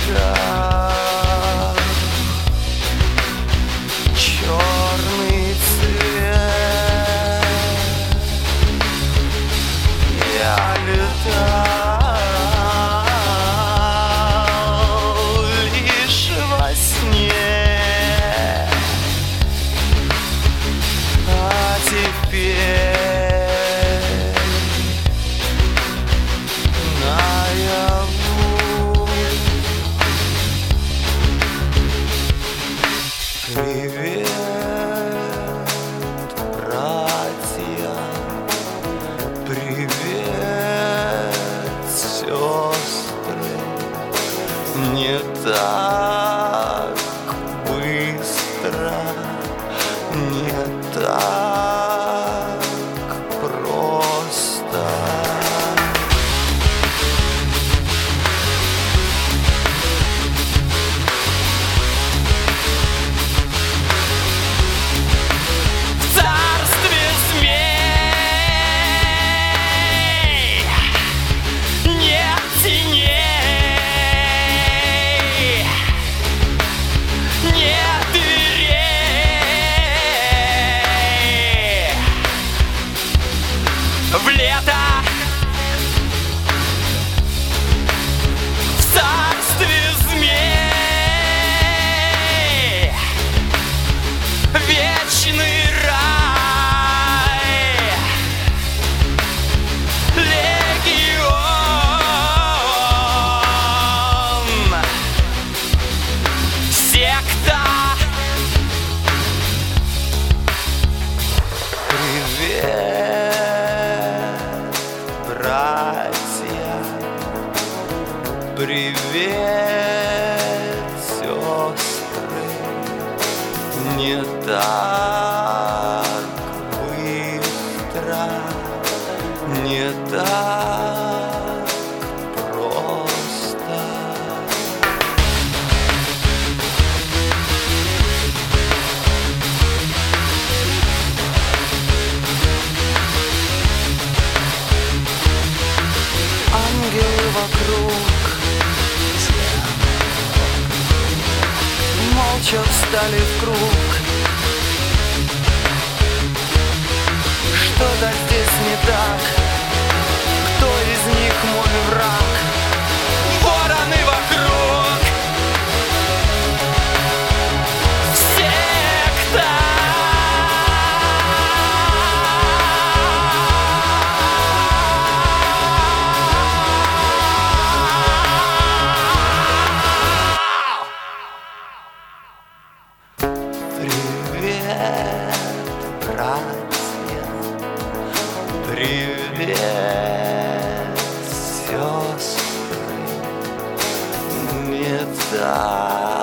очах черный цвет. Я летал лишь во сне, а теперь наяву. Привет, братья, привет, сестры. Не так быстро, не так просто. В царстве змей нет теней, нет дверей. В лето в царстве змей вечный рай, легион, секта. Привет, братья, привет, сестры. Не так быстро, не так просто. Ангелы вокруг молча встали в круг. Что-то здесь не так. Кто из них мой враг? Вороны вокруг, секта. Привет, братья, привет, сестры. Не так